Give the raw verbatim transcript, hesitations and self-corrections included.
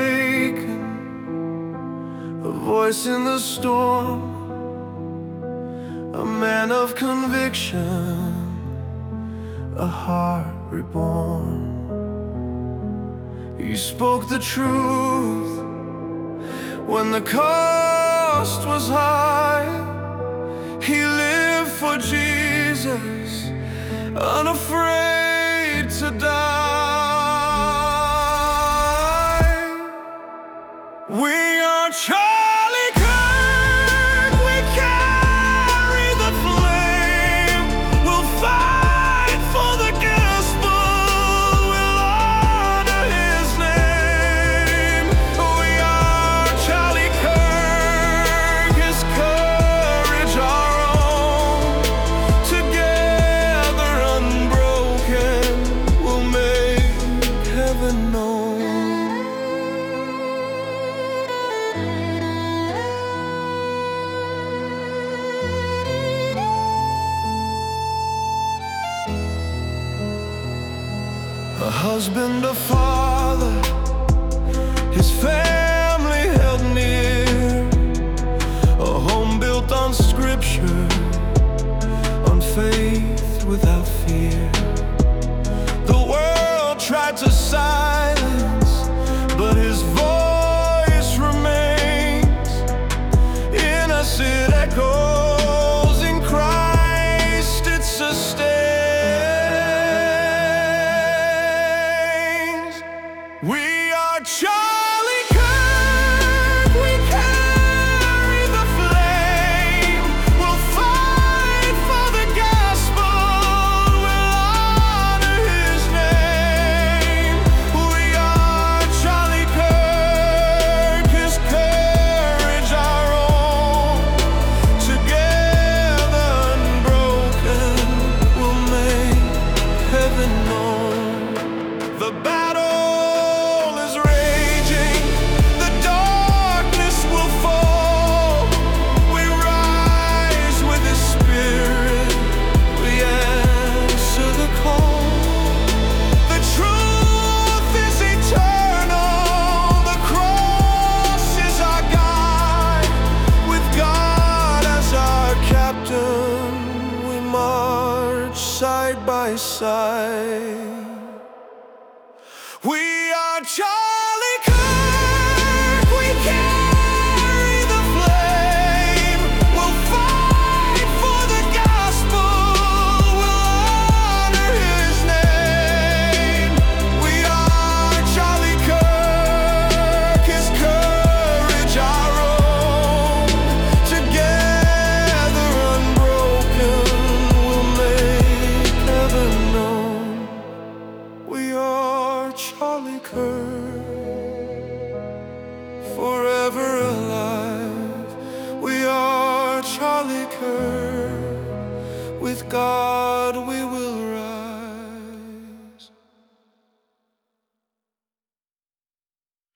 awaken, a voice in the storm, a man of conviction, a heart reborn. He spoke the truth when the cost was high. He lived for Jesus, unafraid to die. We are Charlie Kirk, we carry the flame. We'll fight for the gospel, we'll honor his name. We are Charlie Kirk, his courage our own. Together unbroken, we'll make heaven known. A husband, a father, his family held near, a home built on scripture, on faith without fear. The world tried to silence, but his voice remains. In us it echoes, in Christ it sustains. We are Charlie Kirk, we carry the flame. We'll fight for the gospel, we'll honor his name. We are Charlie Kirk, his courage our own. Together unbroken, we'll make heaven known. The battle side by side. We are Charlie Kirk, we carry the flame. We'll fight for the gospel, we'll honor his name. We are Charlie Kirk, his courage our own. Together unbroken, we'll make heaven known. We are Charlie Kirk, forever alive. We are Charlie Kirk, with God we